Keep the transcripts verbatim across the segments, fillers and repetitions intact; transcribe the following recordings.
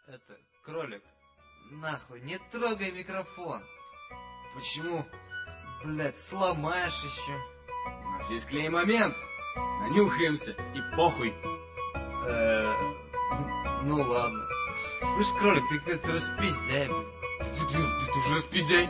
Это, кролик, нахуй, не трогай микрофон. Почему? Блять, сломаешь еще. У нас есть клей момент. Нанюхаемся и похуй. Э, ну ладно. Слышь, кролик, ты как-то распиздяй, блин. Ты, ты, ты, ты уже распиздяй.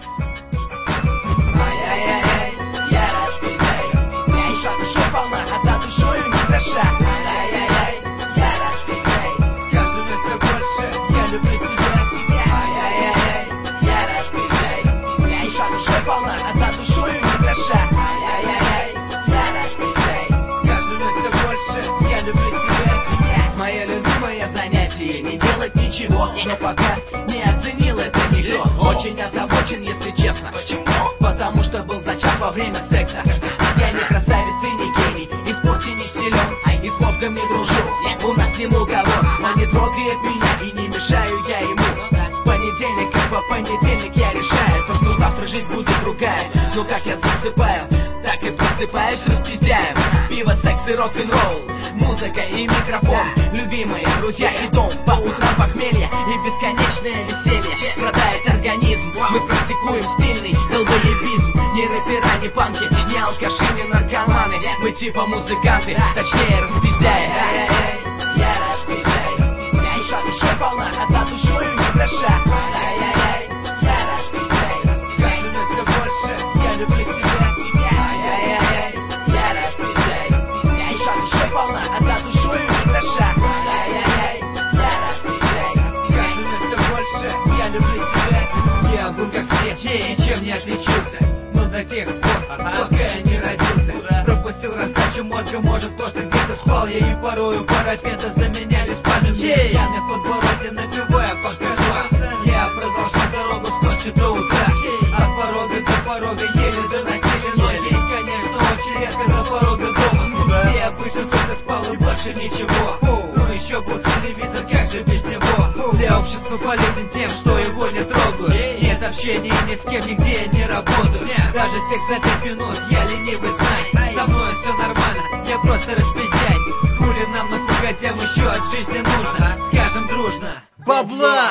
Ай-яй-яй, я распиздяй, распиздяй. Шаг еще полна, а за душою не гроша. Ай-яй-яй, я распиздяй. Скажи мне все больше, я люблю себя. Ай-яй-яй, я распиздяй, распиздяй. Шаг еще полна, а за душою не гроша. Ай-яй-яй, я распиздяй. Скажи мне все больше, я люблю себя. Мое любимое занятие — не делать ничего, но пока не оценил это никто. Очень озабочен, если честно. Почему? Потому что был зачат во время секса. Я не красавец и не гений, и в спорте не силен, и с мозгом не дружу. У нас с ним уговор, он не трогает меня и не мешаю я ему. С понедельника по понедельник я решаю, то что завтра жизнь будет другая. Но как я засыпаю, так и просыпаюсь распиздяем. Пиво, секс и рок-н-ролл, музыка и микрофон, любимые друзья и дом. По утрам похмелье и бесконечное веселье страдает организм. Мы практикуем стильный долбоебизм. Ни рэпера, ни панки, ни алкаши, ни наркоманы. Мы типа музыканты, точнее распиздяи. Ай-яй-яй, я распиздяй, распиздяй. Душа душе полна, а за душою не гроша. Ай-яй-яй, я распиздяй, распиздяй. Скажи мне все больше, я люблю себя. Ай-яй-яй, я распиздяй, распиздяй. Душа душе полна, а за душою не гроша. Ай-яй-яй, я распиздяй, распиздяй. Скажи мне все больше, я люблю себя. Я был как все, ничем не отличился. Но до тех пор, пока я не родился. Пропустил раздачу мозга, может просто где-то спал. Я и порою парапета заменяли спальным. Я на подбороде напивая покажу. Я продолжал дорогу с ночи до утра. От порога до порога еле доносили ноги. Конечно, очень редко до порога дома. Где обычно только спал и больше ничего. Ну еще был телевизор, как же без него. Для общества полезен тем, что его не трогают. Нет общения ни с кем, нигде я не работаю. Даже тех за пять минут я ленивый знай. Со мной все нормально, я просто распиздяй. Хули нам на погодям еще от жизни нужно. Скажем дружно, бабла!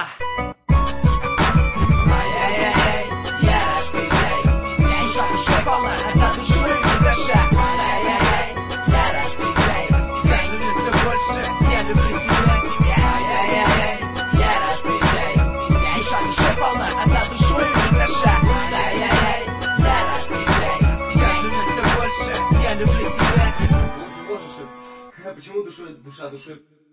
Ай-яй-яй, я распиздяй, распиздяй. Душа душе полна, а за душою не гроша. Ай-яй-яй, я распиздяй, распиздяй. Скажи мне все больше, я люблю себя. Ай-яй-яй, я распиздяй, распиздяй. Душа душе полна, а за душою не гроша. Ай-яй-яй, я распиздяй, распиздяй. Скажи мне все больше, я люблю себя. А почему душой, душа душой?